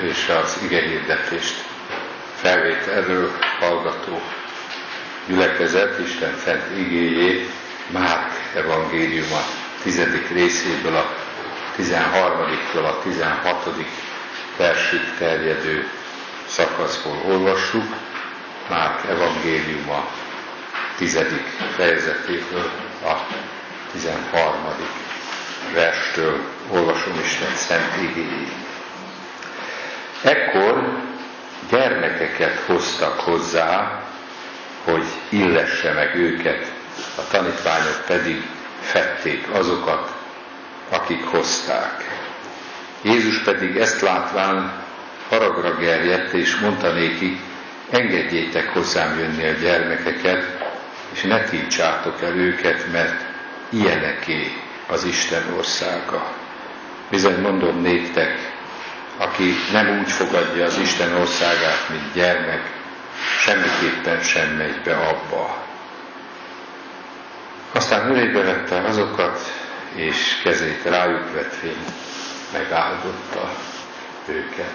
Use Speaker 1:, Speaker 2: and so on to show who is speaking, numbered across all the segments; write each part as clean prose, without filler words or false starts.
Speaker 1: és az igehirdetést felvételről hallgató gyülekezet Isten szent igéjét Márk evangéliuma 10. részéből a 13-től a 16. versig terjedő szakaszból olvassuk. Márk evangéliuma 10. fejezetéből a 13. verstől olvasom Isten szent igéjét. Ekkor gyermekeket hoztak hozzá, hogy illesse meg őket, a tanítványok pedig fették azokat, akik hozták. Jézus pedig ezt látván haragra gerjedt, és mondta nékik: engedjétek hozzám jönni a gyermekeket, és ne tiltsátok el őket, mert ilyeneké az Isten országa. Bizony mondom néktek, aki nem úgy fogadja az Isten országát, mint gyermek, semmiképpen sem megy be abba. Aztán ölébe vette azokat, és kezét rájuk vetvén megáldotta őket.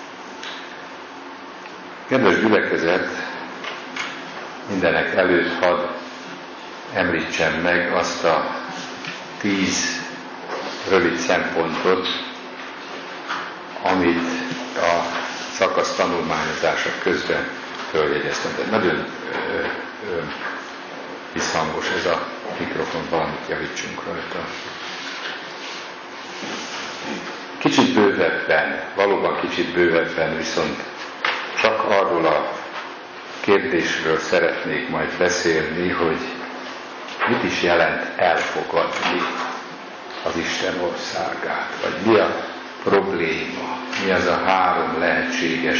Speaker 1: Kedves gyülekezet, mindenek előtt hadd említsem meg azt a 10 rövid szempontot, amit a szakasz tanulmányozása közben följegyeztem. De nagyon visszhangos ez a mikrofon, valamit javítsunk rajta. Kicsit bővebben, valóban kicsit bővebben, viszont csak arról a kérdésről szeretnék majd beszélni, hogy mit is jelent elfogadni az Isten országát, vagy mi a probléma, mi az a 3 lehetséges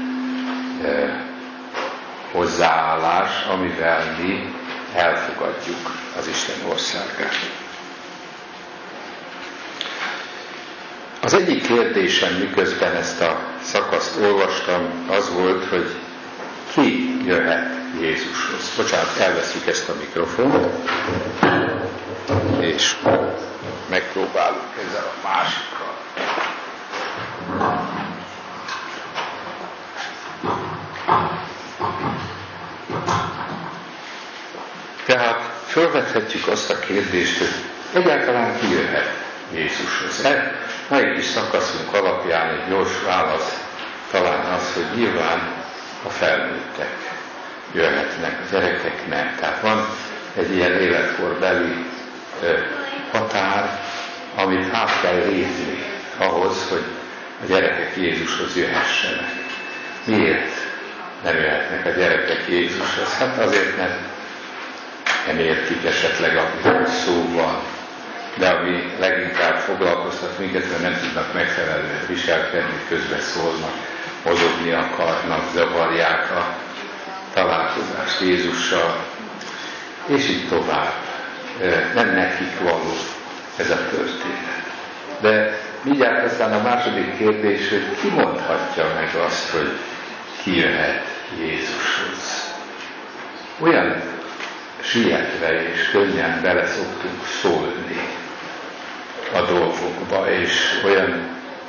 Speaker 1: hozzáállás, amivel mi elfogadjuk az Isten országát. Az egyik kérdésem, miközben ezt a szakaszt olvastam, az volt, hogy ki jöhet Jézushoz. Bocsánat, elveszük ezt a mikrofont, és megpróbálunk ezzel a másikkal. Tehát fölvethetjük azt a kérdést, hogy egyáltalán ki jöhet Jézushoz. Mai kis szakaszunk alapján egy gyors válasz talán az, hogy nyilván a felnőttek jöhetnek, a gyerekek nem. Tehát van egy ilyen életkorbeli határ, amit át kell lépni ahhoz, hogy a gyerekek Jézushoz jöhessenek. Miért nem jöhetnek a gyerekek Jézushoz? Hát azért, mert nem értik esetleg, amiről szó van, de ami leginkább foglalkoztat minket, mert nem tudnak megfelelően viselkedni, közbeszólnak, mozogni akarnak, zavarják a találkozást Jézussal, és így tovább. Nem nekik való ez a történet. De mindjárt aztán a második kérdés, hogy ki mondhatja meg azt, hogy ki jöhet Jézushoz. Olyan sietve és könnyen bele szoktunk szólni a dolgokba, és olyan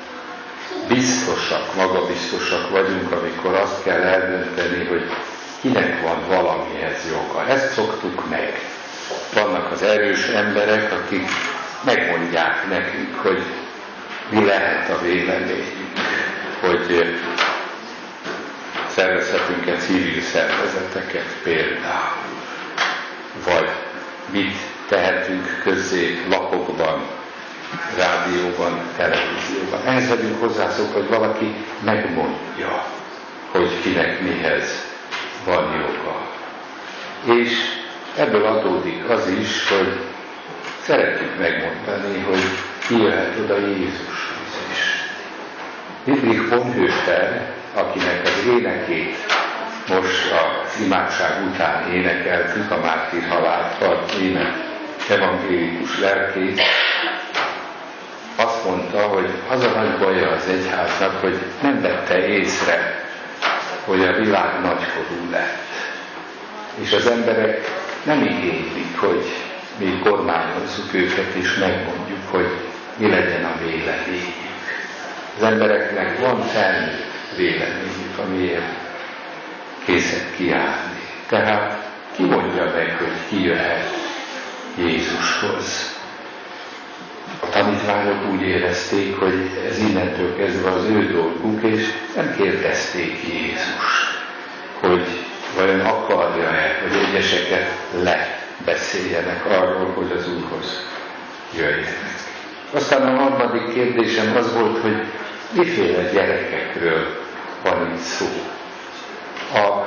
Speaker 1: biztosak, magabiztosak vagyunk, amikor azt kell eldönteni, hogy kinek van valamihez joga. Ezt szoktuk meg. Vannak az erős emberek, akik megmondják nekünk, hogy mi lehet a véleményünk, hogy szervezhetünk-e civil szervezeteket például, vagy mit tehetünk közzé lapokban, rádióban, televízióban. Ehhez vagyunk hozzászokva, hogy valaki megmondja, hogy kinek mihez van joga. És ebből adódik az is, hogy szeretjük megmondani, hogy ki jöhet oda Jézushoz is. Dietrich Bonhoeffer, akinek az énekét most az imádság után énekeltük, a mártír halált, német evangélikus lelkész, azt mondta, hogy az a nagy baja az egyháznak, hogy nem vette észre, hogy a világ nagykorú lett. És az emberek nem igénylik, hogy mi kormányozzuk őket, és megmondjuk, hogy mi legyen a véleményük. Az embereknek van felnőtt véleményük, amiért készek kiállni. Tehát ki mondja meg, hogy ki jöhet Jézushoz? A tanítványok úgy érezték, hogy ez innentől kezdve az ő dolguk, és nem kérdezték Jézust, hogy vajon akarja-e, hogy egyeseket lebeszéljenek arról, hogy az Úrhoz jöjjenek. Aztán a harmadik kérdésem az volt, hogy miféle gyerekekről van itt szó. A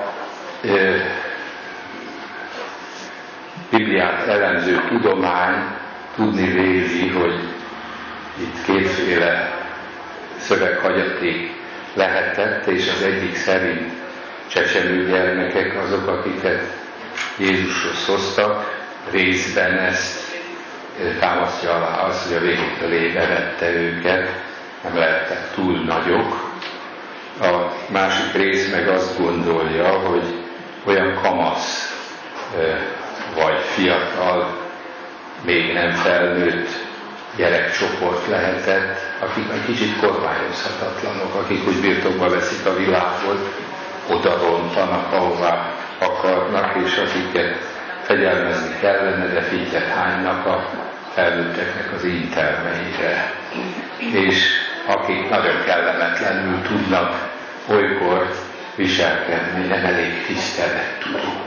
Speaker 1: Bibliát elemző tudomány tudni véli, hogy itt kétféle szöveghagyaték lehetett, és az egyik szerint csecsemő gyermekek azok, akiket Jézushoz hoztak, részben ezt támasztja alá az, hogy a végtől bevette őket, nem lehettek túl nagyok. A másik rész meg azt gondolja, hogy olyan kamasz vagy fiatal, még nem felnőtt gyerekcsoport lehetett, akik egy kicsit kormányozhatatlanok, akik úgy birtokba veszik a világot, oda rontanak, ahová akarnak, és akiket fegyelmezni kellene, de fittyet hánynak a felnőtteknek az intelmeire. És akik nagyon kellemetlenül tudnak olykor viselkedni, nem elég tisztelettudók.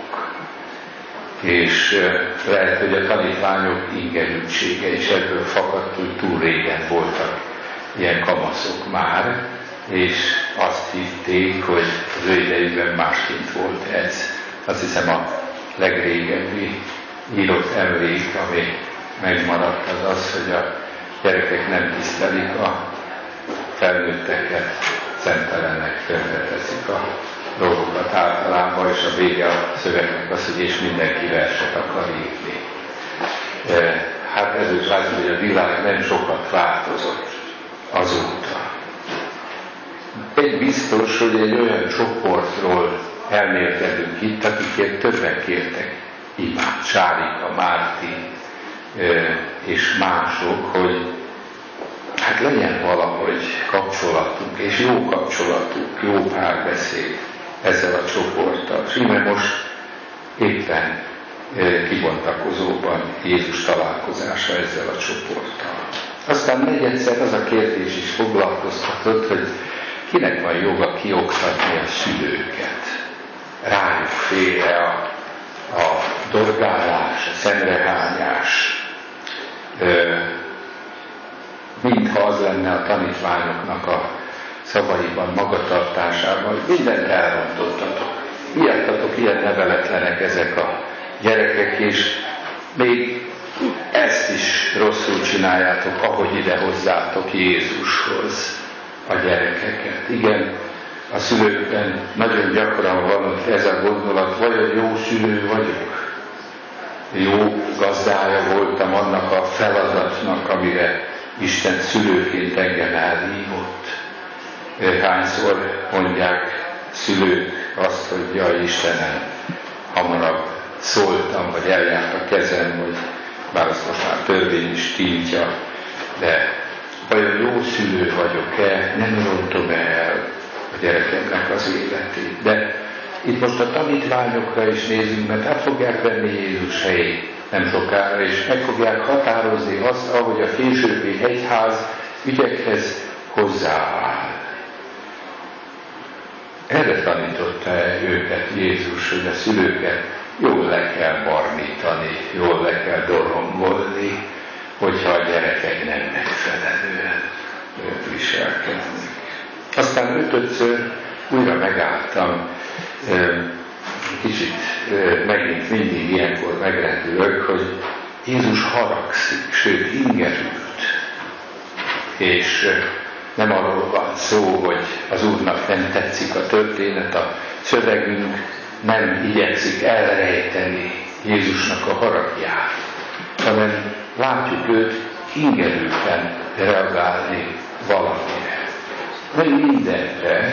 Speaker 1: És lehet, hogy a tanítványok ingerültsége is ebből fakadt, hogy túl régen voltak ilyen kamaszok már, és azt hitték, hogy az ő idejükben másként volt ez. Azt hiszem a legrégebbi írott emlék, ami megmaradt, az az, hogy a gyerekek nem tisztelik a felnőtteket, szemtelenek, tönkreteszik a dolgokat általában, és a vége a szövegnek az, hogy és mindenki verset akar írni. Hát ez úgy látszik, hogy a világ nem sokat változott azóta. Egy biztos, hogy egy olyan csoportról elmélkedünk itt, akikért többen kértek imád, Sárika, Márti és mások, hogy hát legyen valahogy kapcsolatunk, és jó kapcsolatunk, jó párbeszéd ezzel a csoporttal. És íme most éppen kibontakozóban Jézus találkozása ezzel a csoporttal. Aztán negyedszer az a kérdés is foglalkoztatott, hogy kinek van joga kioktatni a szülőket. Rájuk félre a dorgálás, a szemrehányás, mintha az lenne a tanítványoknak a szavaiban, magatartásában, hogy mindent elrontottatok. Miattatok ilyen neveletlenek ezek a gyerekek, és még ezt is rosszul csináljátok, ahogy idehozzátok Jézushoz a gyerekeket. Igen, a szülőkben nagyon gyakran van ez a gondolat, vajon jó szülő vagyok? Jó gazdája voltam annak a feladatnak, amire Isten szülőként engem elhívott. Hányszor mondják szülők azt, hogy jaj Istenem, hamarabb szóltam, vagy eljárt a kezem, vagy bár azt most már törvény is tiltja, de vajon jó szülő vagyok-e, nem rontom el a gyerekemnek az életét. De itt most a tanítványokra is nézünk, mert át fogják venni Jézus helyét nem sokára, és meg fogják határozni azt, ahogy a későbbi egyház ügyekhez hozzááll. Erre tanította őket Jézus, hogy a szülőket jól le kell barnítani, jól le kell dorongolni, hogyha a gyerekek nem megfelelően viselkednek. Aztán ötödször újra megálltam, kicsit megint mindig ilyenkor megrendülök, hogy Jézus haragszik, sőt ingerült. És nem arról van szó, hogy az Úrnak nem tetszik a történet, a szövegünk nem igyekszik elrejteni Jézusnak a haragját, hanem látjuk őt ingerülten reagálni valamire. Nem mindenre.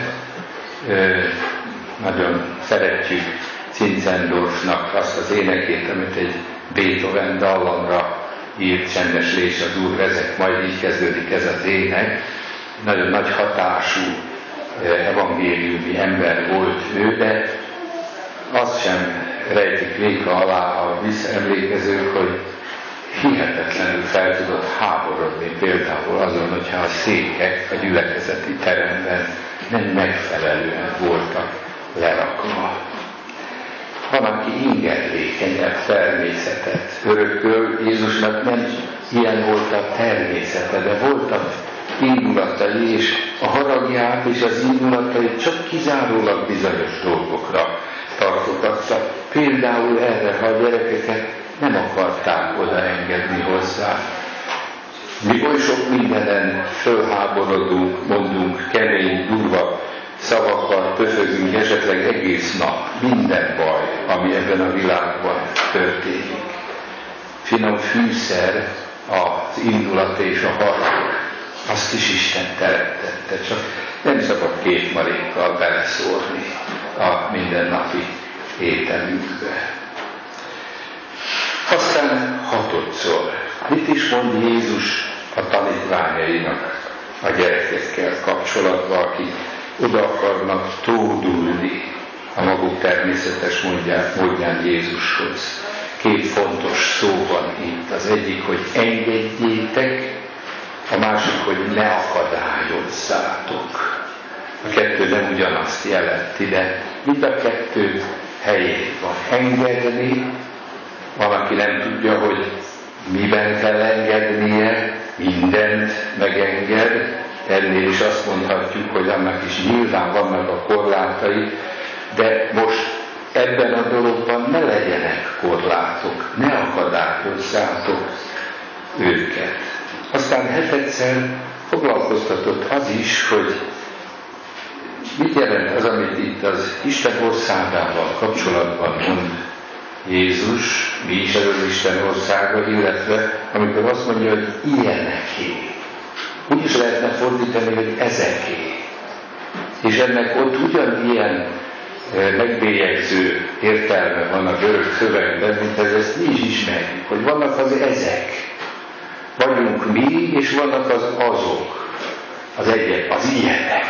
Speaker 1: Nagyon szeretjük Zinzendorfnak azt az énekét, amit egy Beethoven dallamra írt, Csendes lés az Úr vezet, majd így kezdődik ez az ének. nagyon nagy hatású evangéliumi ember volt ő, de azt sem rejtik véka alá a visszaemlékezők, hogy hihetetlenül fel tudott háborodni például azon, hogyha a székek a gyülekezeti teremben nem megfelelően voltak lerakva. Van, aki ingerlékenyebb természetet örököl, Jézusnak nem ilyen volt a természete, de voltak indulatai, és a haragját és az indulatait csak kizárólag bizonyos dolgokra tartogatta. Például erre, ha a gyerekeket nem akarták odaengedni hozzá. Mi oly sok mindenen fölháborodunk, mondunk kemény, durva szavakkal, pöfögünk esetleg egész nap, minden baj, ami ebben a világban történik. Finom fűszer az indulat és a harag, azt is Isten teremtette, csak nem szabad képmarékkal beleszórni a mindennapi ételünkbe. Aztán hatodszor. Mit is mond Jézus a tanítványainak a gyerekekkel kapcsolatban, akik oda akarnak tódulni a maguk természetes módján Jézushoz. Két fontos szó van itt. Az egyik, hogy engedjétek, a másik, hogy ne akadályozzátok. A kettő nem ugyanazt jelenti, de mind a kettő helyén van. Engedni, valaki nem tudja, hogy miben kell engednie, mindent megenged, ennél is azt mondhatjuk, hogy annak is nyilván vannak a korlátai, de most ebben a dologban ne legyenek korlátok, ne akadályozzátok őket. Aztán hetedszer foglalkoztatott az is, hogy mit jelent az, amit itt az Isten országával kapcsolatban mond Jézus, mi is ez az Isten országa, illetve amikor azt mondja, hogy ilyeneké. Úgy is lehetne fordítani, hogy ezeké. És ennek ott ugyanilyen megbélyegző értelme van a görög szövegben, mint ezt mi is ismerjük, hogy vannak az ezek. Vagyunk mi, és vannak az azok. Az egyek, az ilyenek,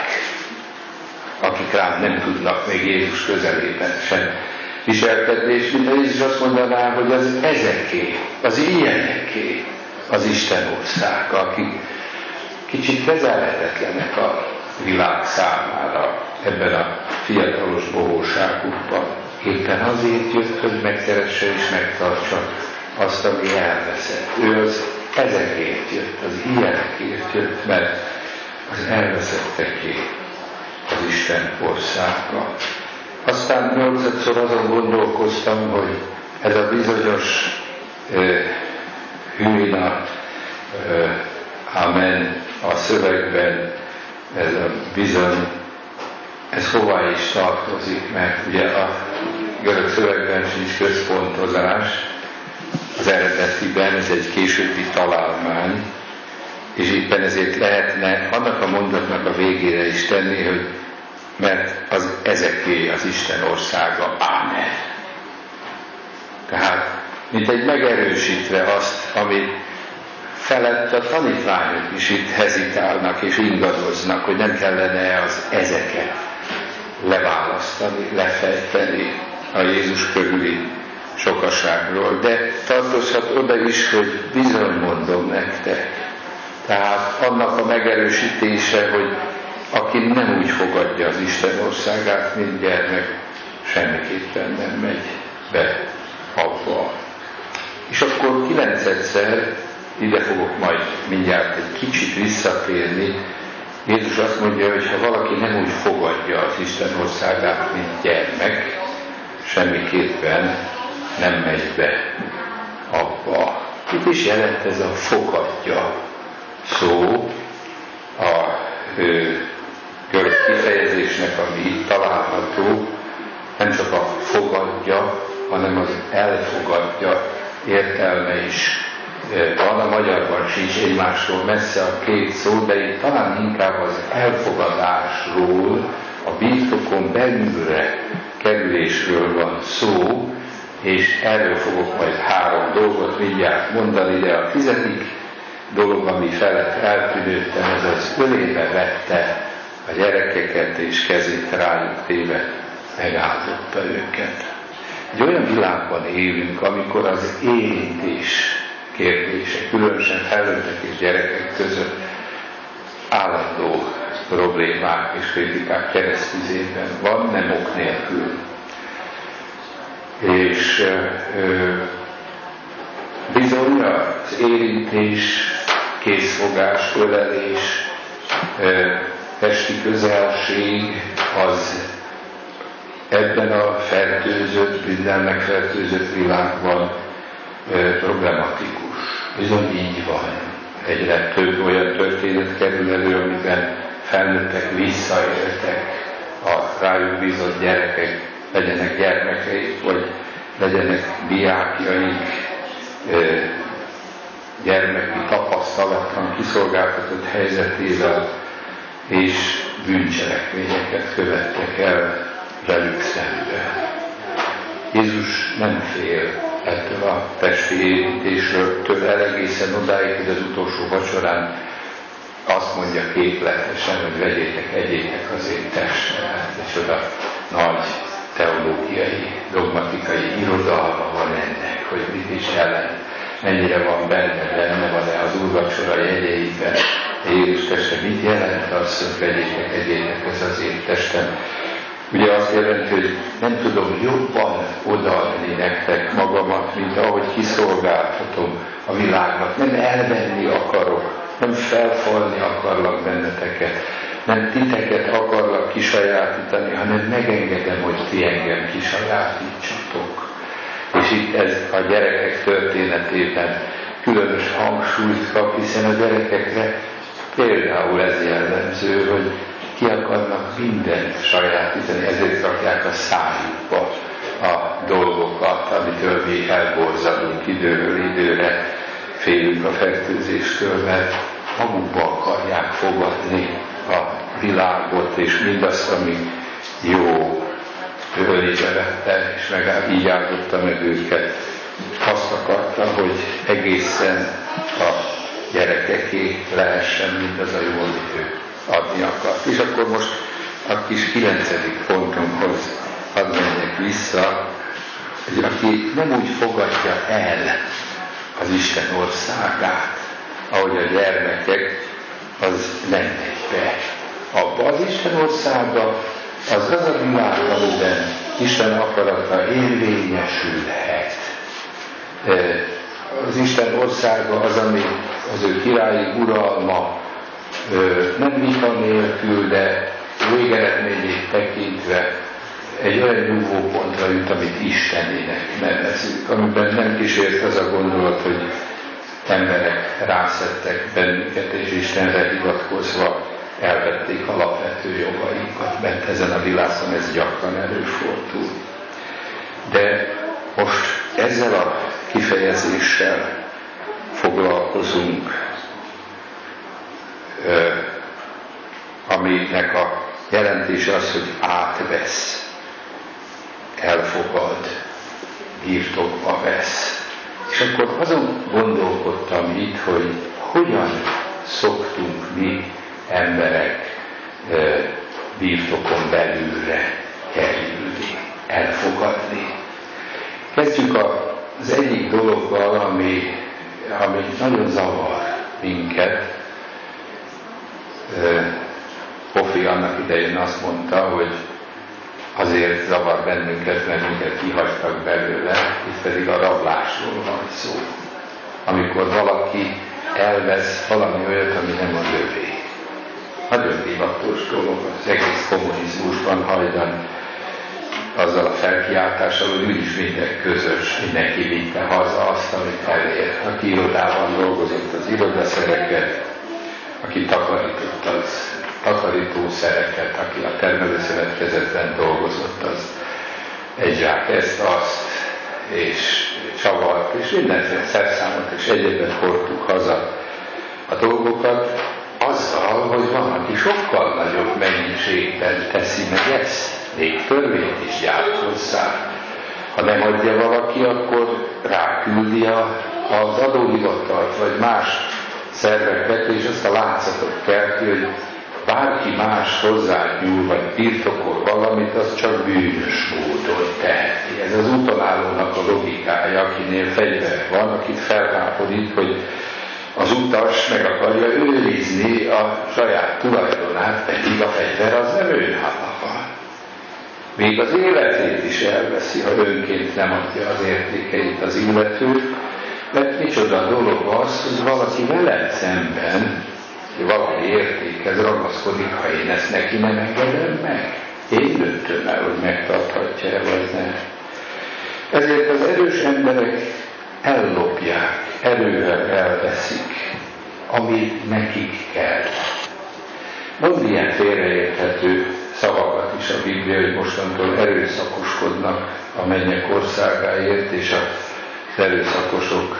Speaker 1: akik rám nem tudnak még Jézus közelében sem viselkedni, és mint Jézus azt mondaná, hogy az ezeké, az ilyeneké az Isten országa, akik kicsit kezelhetetlenek a világ számára ebben a fiatalos bohóságukban. Éppen azért jött, hogy megkeresse és megtartsa azt, ami elveszett. Ő az ezekért jött, az ilyenekért jött, mert az elveszetteké az Isten országa. Aztán 8-szor azon gondolkoztam, hogy ez a bizonyos hűna, amen a szövegben, ez a bizony, ez hová is tartozik, mert ugye a görög szövegben sincs központozás, az eredetiben ez egy későbbi találmány, és éppen ezért lehetne annak a mondatnak a végére is tenni, hogy mert az ezeké az Isten országa, ámen. Tehát, mint egy megerősítve azt, amit felett a tanítványok is itt hezitálnak és ingadoznak, hogy nem kellene az ezeket leválasztani, lefejteni a Jézus körüli sokaságról. De tartozhat oda is, hogy bizony mondom nektek. Tehát annak a megerősítése, hogy aki nem úgy fogadja az Isten országát, mint gyermek, semmiképpen nem megy be abba. És akkor 9-szer, ide fogok majd mindjárt egy kicsit visszatérni, Jézus azt mondja, hogy ha valaki nem úgy fogadja az Isten országát, mint gyermek, semmiképpen nem megy be abba. Itt is jelent ez a fogadja szó, a görög kifejezésnek, ami itt található, nem csak a fogadja, hanem az elfogadja értelme is van. A magyarban sincs egymásról messze a két szó, de itt talán inkább az elfogadásról, a birtokon belülre kerülésről van szó, és erről fogok majd 3 dolgot mindjárt mondani, de a 10. dolog, ami felett eltűnődtem, ez az ölébe vette a gyerekeket, és kezét rájuk téve megáldotta őket. Egy olyan világban élünk, amikor az érintés kérdése, különösen felnőttek és gyerekek között állandó problémák és kritikák keresztüzében van, nem ok nélkül. És bizony az érintés, készfogás, ölelés, testi közelség az ebben a fertőzött, minden megfertőzött világban problematikus. Bizony így van. Egyre több olyan történet kerül elő, amiben felnőttek visszaéltek a rájuk bízott gyerekek, legyenek gyermekeik, vagy legyenek diákjaik, gyermeki tapasztalatlan kiszolgáltatott helyzetével, és bűncselekményeket követtek el velük szemben. Jézus nem fél ettől a testi érintésről egészen odáig, hogy az utolsó vacsorán azt mondja képletesen, hogy vegyétek, egyétek az én testemet, és oda nagy teológiai, dogmatikai irodalma van ennek, hogy mit is jelent, mennyire van benne van-e az úrvacsora jegyeiben, Jézus teste mit jelent az, hogy vegyétek, egyétek, ez az én testem. Ugye azt jelenti, hogy nem tudom jobban odaadni nektek magamat, mint ahogy kiszolgáltatom a világnak. Nem elvenni akarok, nem felfalni akarlak benneteket, nem titeket akarlak kisajátítani, hanem megengedem, hogy ti engem kisajátítsatok. És itt ez a gyerekek történetében különös hangsúlyt kap, hiszen a gyerekekre például ez jellemző, hogy ki akarnak mindent sajátítani, ezért rakják a szájukba a dolgokat, amitől mi elborzadunk időről időre, félünk a fertőzéstől, mert magukba akarják fogadni a világot, és mindazt, ami jó, ő ölébe vette, és így áldotta meg őket. Azt akarta, hogy egészen a gyerekeké lehessen mindaz a jó, amit ő adni akart. És akkor most a kis 9. pontunkhoz hadd menjek vissza, hogy aki nem úgy fogadja el az Isten országát, ahogy a gyermekek, az nem megy be. Abba az Isten országba az a világ, amiben Isten akarata érvényesülhet. Az Isten országa az, ami az ő királyi uralma nem vita nélkül, de végeredményét tekintve egy olyan nyugvópontra jut, amit Istenének nevezünk, amiben nem kísért az a gondolat, hogy emberek rászettek bennünket, és Istenre hivatkozva elvették alapvető jogainkat, mert ezen a világon ez gyakran előfordul. De most ezzel a kifejezéssel foglalkozunk, aminek a jelentése az, hogy átvesz, elfogad, birtokba vesz. És akkor azon gondolkodtam itt, hogy hogyan szoktunk mi emberek birtokon belülre kerülni, elfogadni. Kezdjük az egyik dologgal, ami nagyon zavar minket. Kofi annak idején azt mondta, hogy azért zavar bennünket, mert minket kihagytak belőle, itt pedig a rablásról van szó. Amikor valaki elvesz valami olyat, ami nem az övé. Nagyon divatos dolog, az egész kommunizmusban hajdan azzal a felkiáltással, hogy úgyis minden közös, mindenki vitte haza azt, amit elért. Aki irodában dolgozott, az irodaszereket, aki takarított, az takarítószereket, aki a termelőszövetkezetben dolgozott, az egy zsák ezt, azt, és csavart, és mindenféle szerszámot és egyébet hordtuk haza a dolgokat, azzal, hogy van, aki sokkal nagyobb mennyiségben teszi meg ezt, még törvényt is gyárt hozzá. Ha nem adja valaki, akkor ráküldi az adóhivatalt, vagy más szerveket, és azt a látszatot kelti, hogy bárki más hozzányúl, vagy birtokol valamit, az csak bűnös módon teheti. Ez az utalálónak a logikája, akinél fegyver van, akit felháborít, hogy az utas meg akarja őrizni a saját tulajdonát, pedig a fegyver az nem önhadnafa. Még az életét is elveszi, ha önként nem adja az értékeit az illető, mert micsoda dolog az, hogy valaki velem szemben, valami értékhez ragaszkodik, ha én ezt neki nem engedem meg. Én döntöm el, hogy megtarthatja-e vagy nem. Ezért az erős emberek ellopják, erővel elveszik, ami nekik kell. Mond ilyen félreérthető szavakat is a Biblia, hogy mostantól erőszakoskodnak a mennyek országáért, és az erőszakosok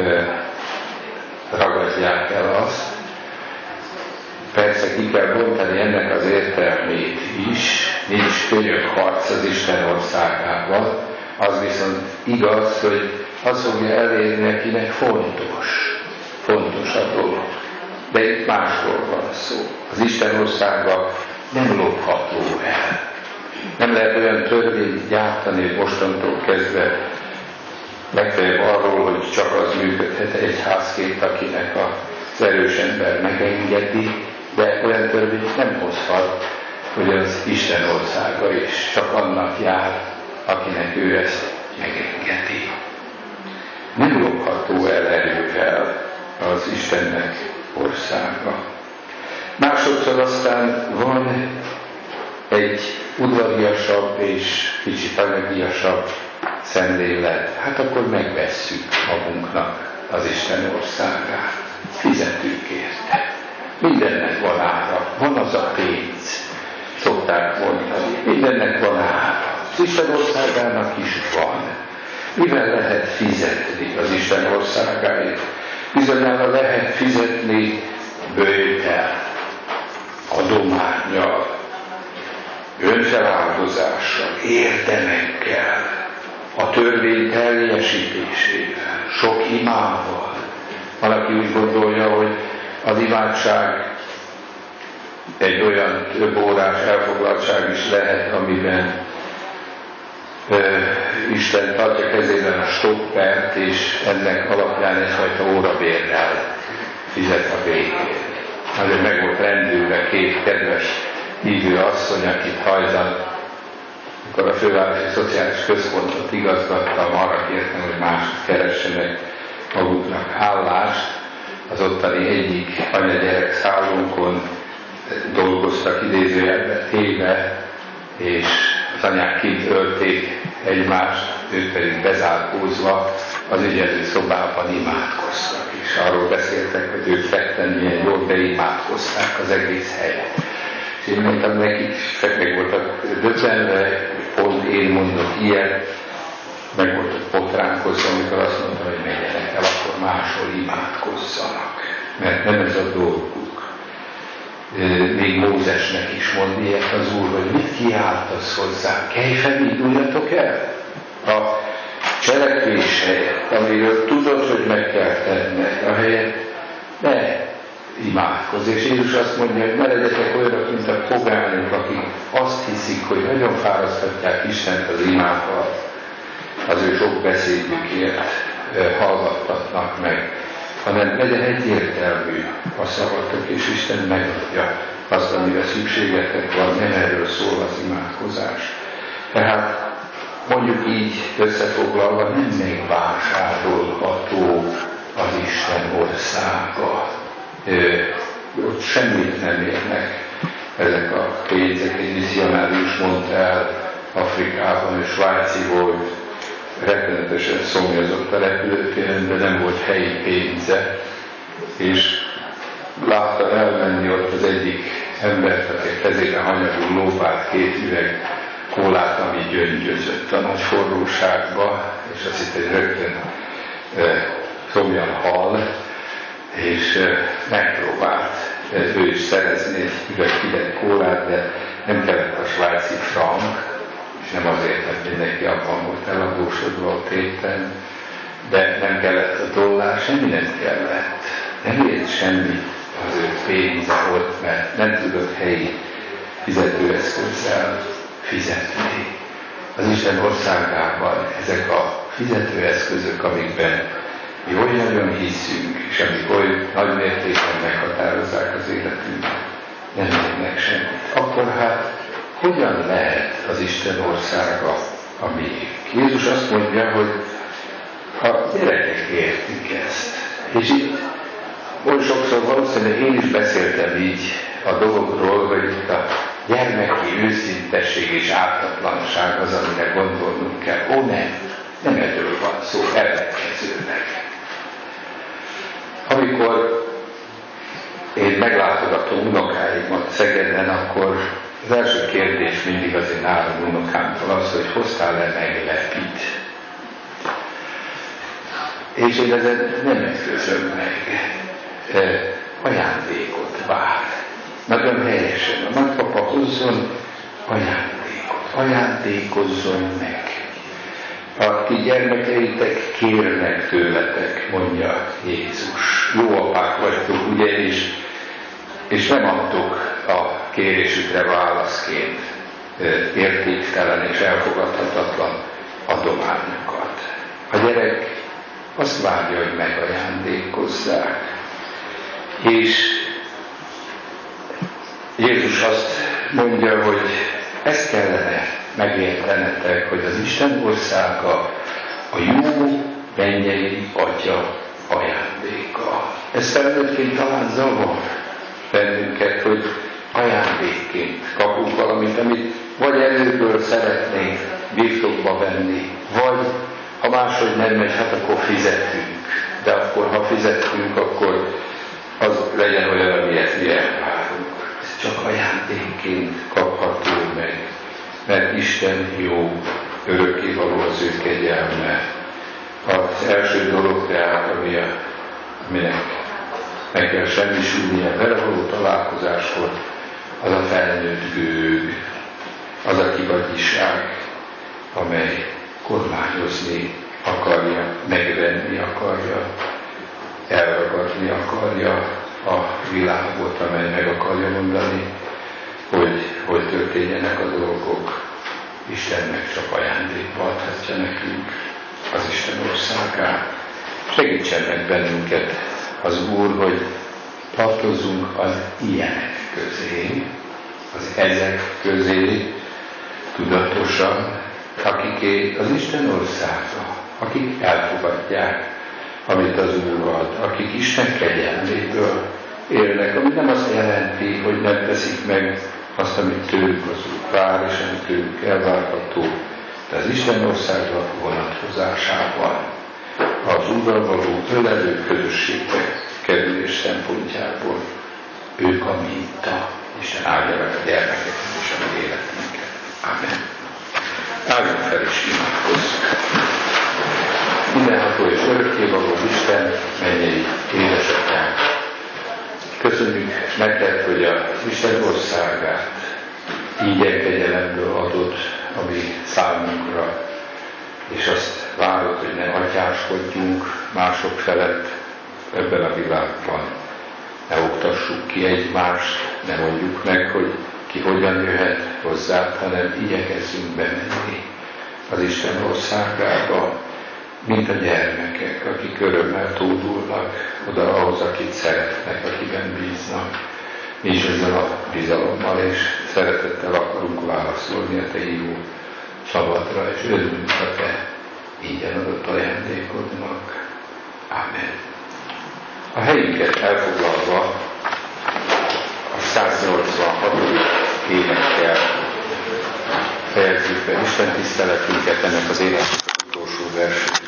Speaker 1: ragadják el azt. Persze ki kell bontani ennek az értelmét is, nincs könyök harc az Isten országában, az viszont igaz, hogy az fogja elérni, akinek fontos a dolog. De itt másról van szó. Az Isten országban nem lopható el. Nem lehet olyan törvényt gyártani, hogy mostantól kezdve legfeljebb arról, hogy csak az működhet egyházként, akinek az erős ember megengedi, de olyan törvényt nem hozhat, hogy az Isten országa is csak annak jár, akinek ő ezt megengedi. Nem lopható el erővel az Istennek országa. Másodszor aztán van egy udvariasabb és kicsit anyagiasabb szemlélet. Hát akkor megvesszük magunknak az Isten országát. Fizetünk érte. Mindennek van ára. Van az a pénz, szokták mondani. Mindennek van ára. Az Isten országának is van. Mivel lehet fizetni az Isten országáért? Bizonyára lehet fizetni bőjtel, adománnyal, önfeláldozással, érdemekkel, a törvény teljesítésével, sok imával. Van, aki úgy gondolja, hogy az imádság egy olyan több órás elfoglaltság is lehet, amiben Isten tartja kezében a stoppert, és ennek alapján egyfajta órabérrel fizet a végén. Azért meg volt rendülve két kedves hívő asszony, akit hajdan, amikor a fővárosi szociális központot igazgattam, arra kértem, hogy mások keressenek maguknak állást. Az ottani egyik anya-gyerek szállunkon dolgoztak idézőjelben téve, és az anyák kint ölték egymást, ők pedig bezárkózva az ügyelő szobában imádkoztak, és arról beszéltek, hogy ők ketten milyen jól beimádkozták az egész helyet. És én mondtam nekik, meg voltak döbbenve, pont én mondok ilyet, meg voltak potránkozva, amikor azt mondtam, hogy menjenek el, akkor máshol imádkozzanak, mert nem ez a dolguk. Még Mózesnek is mond ilyet az Úr, hogy mit kiáltasz hozzá, kelj fel, induljatok el. A cselekvés helyett, amiről tudod, hogy meg kell tenned, a helyet ne imádkozz. És Jézus azt mondja, hogy ne legyetek olyanok, mint a pogányok, akik azt hiszik, hogy nagyon fárasztatják Istent az imával, az ő sok beszédükért hallgattatnak meg, hanem legyen egyértelmű a szavatok, és Isten megadja azt, amire szükségetek van, nem erről szól az imádkozás. Tehát mondjuk így összefoglalva, nem megvásárolható az Isten országa. Ott semmit nem érnek ezek a pénzek. Egy misszionárius mondta el Afrikában, és svájci volt, rettenetesen szomjazott a repülőtéren, de nem volt helyi pénze, és látta elmenni ott az egyik embert, aki kezében hanyagul lófát, 2 üveg kólát, ami gyöngyözött a nagy forróságba, és azt hitt, hogy rögtön szomjan hal, és megpróbált ő is szerezni egy üveg hideg kólát, de nem kellett a svájci frank, és nem azért, mert mindenki abban volt eladósodva ott éppen, de nem kellett a dollár, semmi nem kellett. nem ért semmit az ő pénze ott, mert nem tudott helyi fizetőeszközzel fizetni. Az Isten országában ezek a fizetőeszközök, amikben mi oly nagyon hiszünk, és amik oly nagy mértékben meghatározzák az életünket, nem érnek semmit. Akkor hát hogyan lehet az Isten országa a miénk? Jézus azt mondja, hogy a gyerekek értik ezt. És itt oly sokszor valószínűleg én is beszéltem így a dologról, hogy itt a gyermeki őszintesség és ártatlanság az, amire gondolnunk kell. Nem erről van szó, ellenkezőleg. Amikor én meglátogatom unokáimat Szegeden, akkor az első kérdés mindig az én nálam unokámtól az, hogy hoztál-e meglepit? És én ezen nem eszközöm meg. Ajándékot vár. Nagyon helyesen. A nagypapa hozzon ajándékot. Ajándékozzon meg. A ti gyermekeitek kérnek tőletek, mondja Jézus. Jó apák vagytok, ugye, és nem adtok a kérésükre válaszként értéktelen és elfogadhatatlan adományokat. A gyerek azt várja, hogy megajándékozzák. És Jézus azt mondja, hogy ezt kellene megértenetek, hogy az Isten országa a jó mennyei Atya ajándéka. Ez felnőttként talán zavar bennünket, hogy ajándékként kapunk valamit, amit vagy erőből szeretnénk birtokba venni, vagy ha máshogy nem megy, hát akkor fizetünk. De akkor, ha fizetünk, akkor az legyen olyan, amilyet mi elvárunk. Ez csak ajándékként kapható meg, mert Isten jó, örökkévaló az ő kegyelme. Az első dolog tehát, aminek meg kell semmisülnie vele való találkozáskor, az a felnőtt gőg, az a kivagyiság, amely kormányozni akarja, megvenni akarja, elragadni akarja a világot, amely meg akarja mondani, hogy történjenek a dolgok. Istennek csak ajándékba adhatja nekünk az Isten országát. Segítsen meg bennünket az Úr, hogy tartozzunk az ilyenek közé, az ezek közé tudatosan, akiké az Isten országa, akik elfogadják, amit az Úr ad, akik Isten kegyelméből élnek, ami nem azt jelenti, hogy nem teszik meg azt, amit tőlük az Úr vár, és amit tőlük elvárható, de az Isten országa vonatkozásában az Úrral való ölelő közösségbe kerülés szempontjából ők a minta. Isten áldja meg a gyermekeket és a mi életünket. Amen. Álljunk fel és imádkozzunk. Mindenható és örökkévaló Isten, mennyei édesatyánk, köszönjük neked, hogy az Isten országát így kegyelemből adod a mi számunkra, és azt várod, hogy ne atyáskodjunk mások felett ebben a világban. Ne oktassuk ki egymást, ne mondjuk meg, hogy ki hogyan jöhet hozzá, hanem igyekezzünk bemenni az Isten országába, mint a gyermekek, akik örömmel tódulnak oda ahhoz, akit szeretnek, akiben bíznak. Mi is ezzel a bizalommal és szeretettel akarunk válaszolni a te hívó szavadra, és örülünk a te ingyen adott ajándékodnak. Amen. A helyünket elfoglalva a 186. énekkel fejezzük be Isten tiszteletünket, ennek az éneknek az utolsó versét.